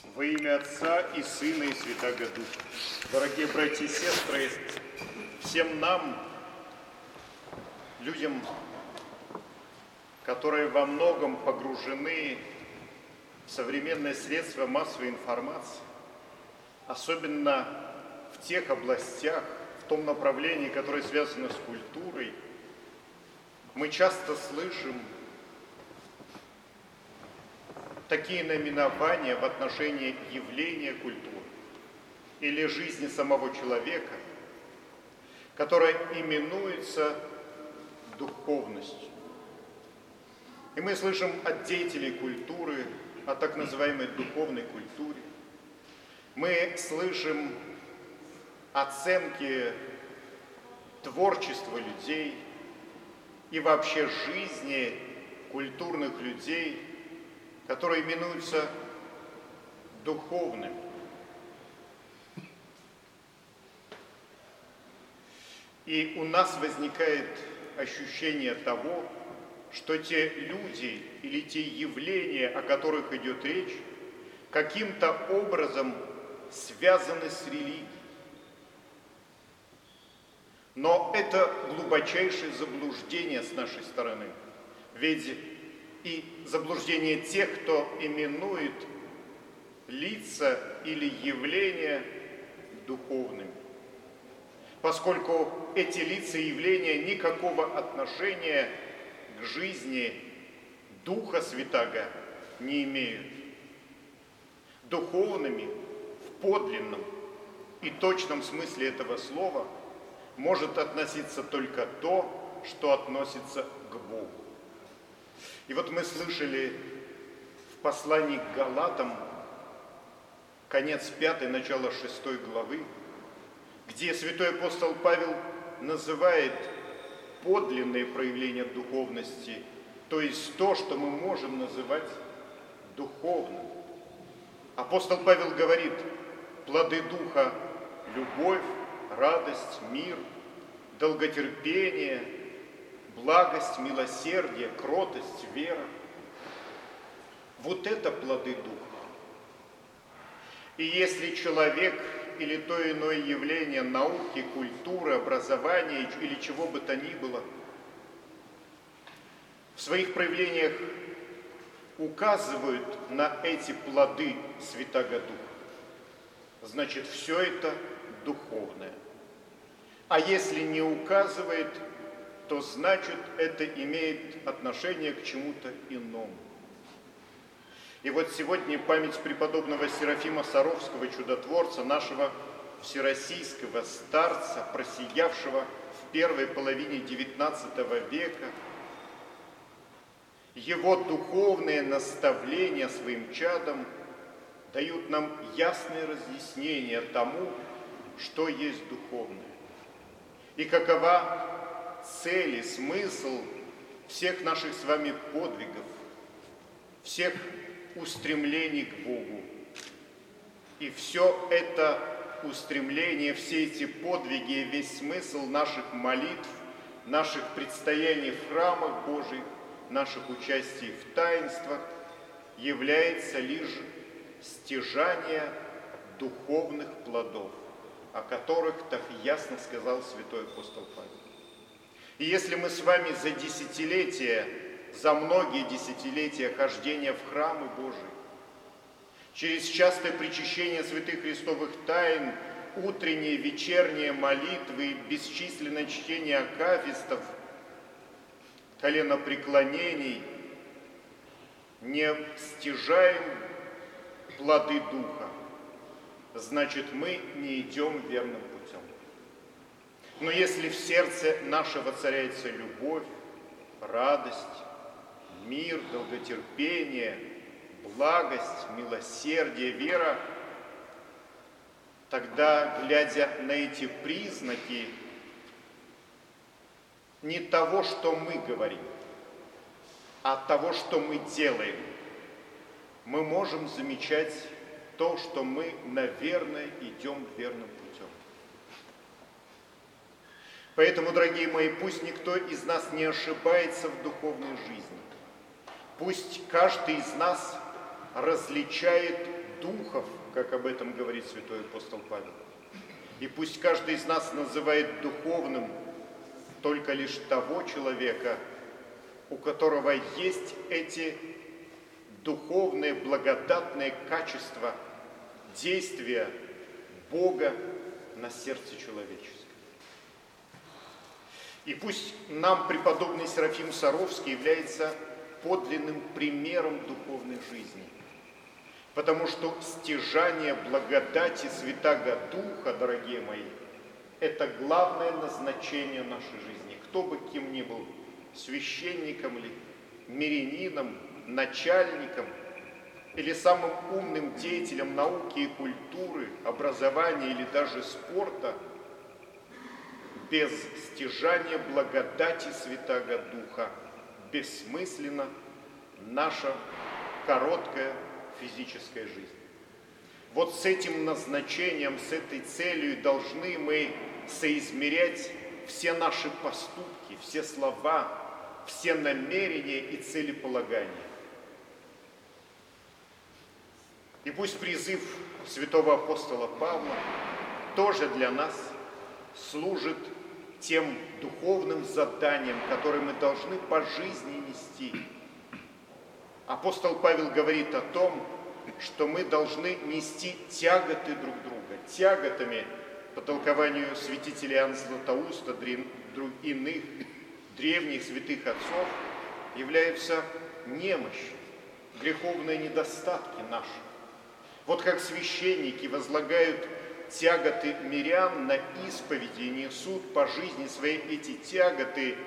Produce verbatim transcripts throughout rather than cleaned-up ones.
Во имя Отца и Сына и Святаго Духа. Дорогие братья и сестры, всем нам, людям, которые во многом погружены в современные средства массовой информации, особенно в тех областях, в том направлении, которое связано с культурой, мы часто слышим такие наименования в отношении явления культуры или жизни самого человека, которое именуется духовностью. И мы слышим от деятелей культуры о так называемой духовной культуре. Мы слышим оценки творчества людей и вообще жизни культурных людей, которые именуются духовными. И у нас возникает ощущение того, что те люди или те явления, о которых идет речь, каким-то образом связаны с религией. Но это глубочайшее заблуждение с нашей стороны. Ведь и заблуждение тех, кто именует лица или явления духовными, поскольку эти лица и явления никакого отношения к жизни Духа Святаго не имеют. Духовными в подлинном и точном смысле этого слова может относиться только то, что относится к Богу. И вот мы слышали в послании к Галатам, конец пятой, начало шестой главы, где святой апостол Павел называет подлинные проявления духовности, то есть то, что мы можем называть духовным. Апостол Павел говорит: плоды Духа – любовь, радость, мир, долготерпение, благость, милосердие, кротость, вера. Вот это плоды Духа. И если человек или то иное явление науки, культуры, образования или чего бы то ни было в своих проявлениях указывают на эти плоды Святаго Духа, значит, все это духовное. А если не указывает, то значит, это имеет отношение к чему-то иному. И вот сегодня память преподобного Серафима Саровского, чудотворца, нашего всероссийского старца, просиявшего в первой половине девятнадцатого века, его духовные наставления своим чадам дают нам ясное разъяснение тому, что есть духовное. И какова цель и смысл всех наших с вами подвигов, всех устремлений к Богу. И все это устремление, все эти подвиги, весь смысл наших молитв, наших предстояний в храмах Божьих, наших участий в таинствах является лишь стяжание духовных плодов, о которых так ясно сказал святой апостол Павел. И если мы с вами за десятилетия, за многие десятилетия хождения в храмы Божии, через частое причащение святых христовых тайн, утренние, вечерние молитвы, бесчисленное чтение акафистов, коленопреклонений, не стяжаем плоды Духа, значит, мы не идем верным путем. Но если в сердце наше воцаряется любовь, радость, мир, долготерпение, благость, милосердие, вера, тогда, глядя на эти признаки не того, что мы говорим, а того, что мы делаем, мы можем замечать то, что мы, наверное, идем верным путем. Поэтому, дорогие мои, пусть никто из нас не ошибается в духовной жизни. Пусть каждый из нас различает духов, как об этом говорит святой апостол Павел. И пусть каждый из нас называет духовным только лишь того человека, у которого есть эти духовные, благодатные качества действия Бога на сердце человеческое. И пусть нам преподобный Серафим Саровский является подлинным примером духовной жизни, потому что стяжание благодати Святаго Духа, дорогие мои, это главное назначение нашей жизни. Кто бы кем ни был, священником ли, мирянином, начальником или самым умным деятелем науки и культуры, образования или даже спорта, без стяжания благодати Святаго Духа бессмысленна наша короткая физическая жизнь. Вот с этим назначением, с этой целью должны мы соизмерять все наши поступки, все слова, все намерения и целеполагания. И пусть призыв святого апостола Павла тоже для нас служит тем духовным заданием, которое мы должны по жизни нести. Апостол Павел говорит о том, что мы должны нести тяготы друг друга. Тяготами, по толкованию святителя Иоанна Златоуста, иных древних святых отцов, являются немощь, греховные недостатки наши. Вот как священники возлагают тяготы мирян на исповеди и несут по жизни своей эти тяготы,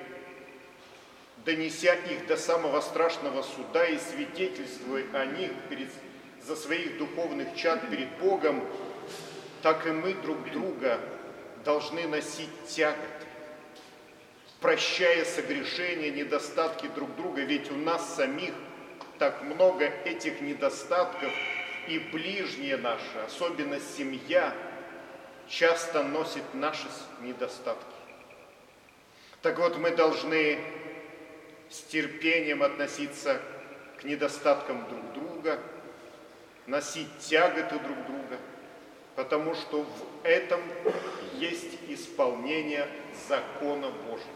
донеся их до самого страшного суда и свидетельствуя о них перед, за своих духовных чад перед Богом, так и мы друг друга должны носить тяготы, прощая согрешения, недостатки друг друга, ведь у нас самих так много этих недостатков, и ближние наши, особенно семья, часто носит наши недостатки. Так вот, мы должны с терпением относиться к недостаткам друг друга, носить тяготы друг друга, потому что в этом есть исполнение закона Божьего.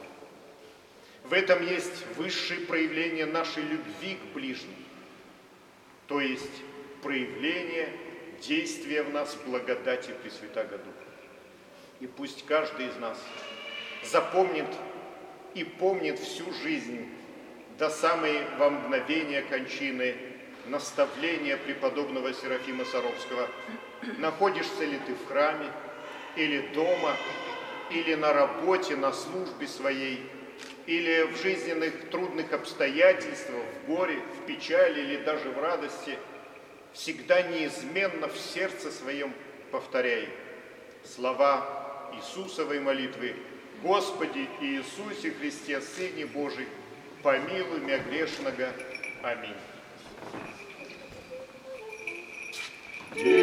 В этом есть высшее проявление нашей любви к ближним, то есть проявление действия в нас благодати Пресвятаго Духа. И пусть каждый из нас запомнит и помнит всю жизнь до самого мгновения кончины наставления преподобного Серафима Саровского. Находишься ли ты в храме, или дома, или на работе, на службе своей, или в жизненных трудных обстоятельствах, в горе, в печали или даже в радости, всегда неизменно в сердце своем повторяй слова Иисусовой молитвы: «Господи Иисусе Христе, Сыне Божий, помилуй мя грешного. Аминь».